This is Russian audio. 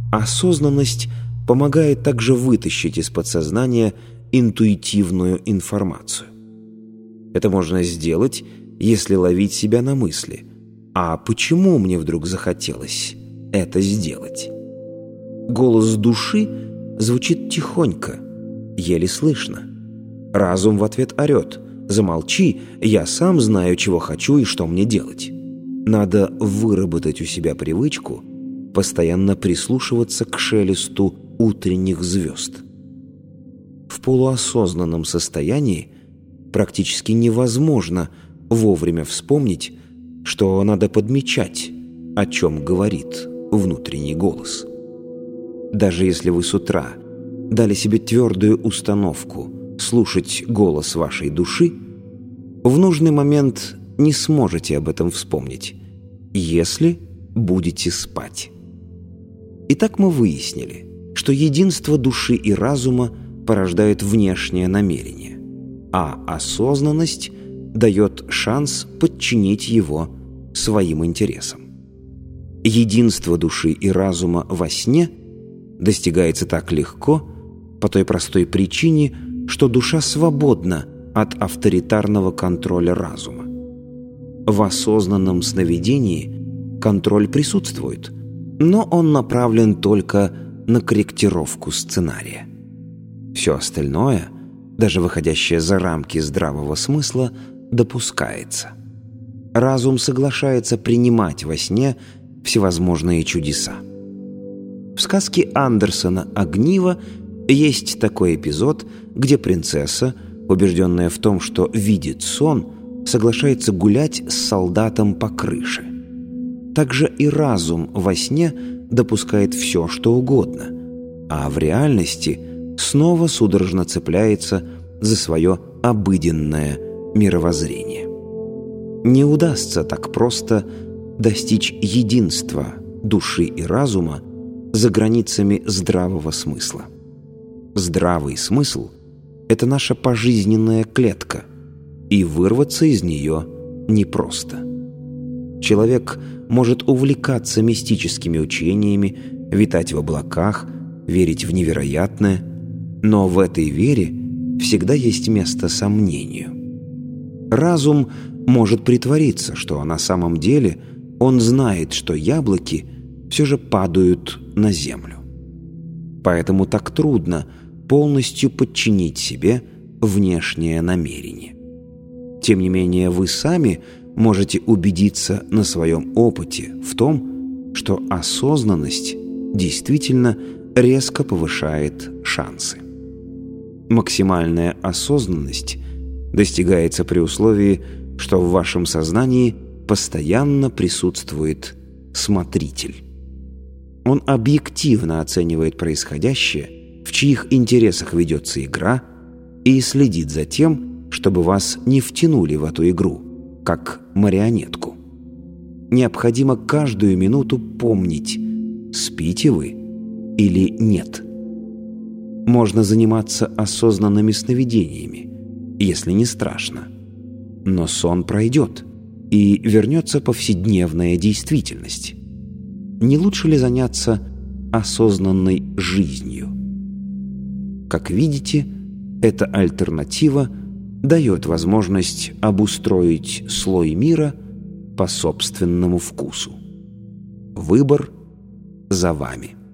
Осознанность помогает также вытащить из подсознания интуитивную информацию. Это можно сделать, если ловить себя на мысли: «А почему мне вдруг захотелось это сделать?» Голос души звучит тихонько, еле слышно. Разум в ответ орет: «Замолчи, я сам знаю, чего хочу и что мне делать». Надо выработать у себя привычку постоянно прислушиваться к шелесту утренних звезд. В полуосознанном состоянии практически невозможно вовремя вспомнить, что надо подмечать, о чем говорит внутренний голос. Даже если вы с утра дали себе твердую установку слушать голос вашей души, в нужный момент не сможете об этом вспомнить, если будете спать. Итак, мы выяснили, что единство души и разума порождает внешнее намерение, а осознанность дает шанс подчинить его своим интересам. Единство души и разума во сне достигается так легко по той простой причине, что душа свободна от авторитарного контроля разума. В осознанном сновидении контроль присутствует, но он направлен только на корректировку сценария. Все остальное, даже выходящее за рамки здравого смысла, допускается. Разум соглашается принимать во сне всевозможные чудеса. В сказке Андерсона «Огниво» есть такой эпизод, где принцесса, убежденная в том, что видит сон, соглашается гулять с солдатом по крыше. Также и разум во сне допускает все, что угодно, а в реальности снова судорожно цепляется за свое обыденное мировоззрение. Не удастся так просто достичь единства души и разума за границами здравого смысла. Здравый смысл – это наша пожизненная клетка, и вырваться из нее непросто. Человек может увлекаться мистическими учениями, витать в облаках, верить в невероятное, но в этой вере всегда есть место сомнению. Разум может притвориться, что на самом деле он знает, что яблоки все же падают на землю. Поэтому так трудно полностью подчинить себе внешнее намерение. Тем не менее, вы сами можете убедиться на своем опыте в том, что осознанность действительно резко повышает шансы. Максимальная осознанность достигается при условии, что в вашем сознании постоянно присутствует смотритель. Он объективно оценивает происходящее, в чьих интересах ведется игра, и следит за тем, чтобы вас не втянули в эту игру, как марионетку. Необходимо каждую минуту помнить, спите вы или нет. Можно заниматься осознанными сновидениями, если не страшно. Но сон пройдет, и вернется повседневная действительность. Не лучше ли заняться осознанной жизнью? Как видите, эта альтернатива дает возможность обустроить слой мира по собственному вкусу. Выбор за вами.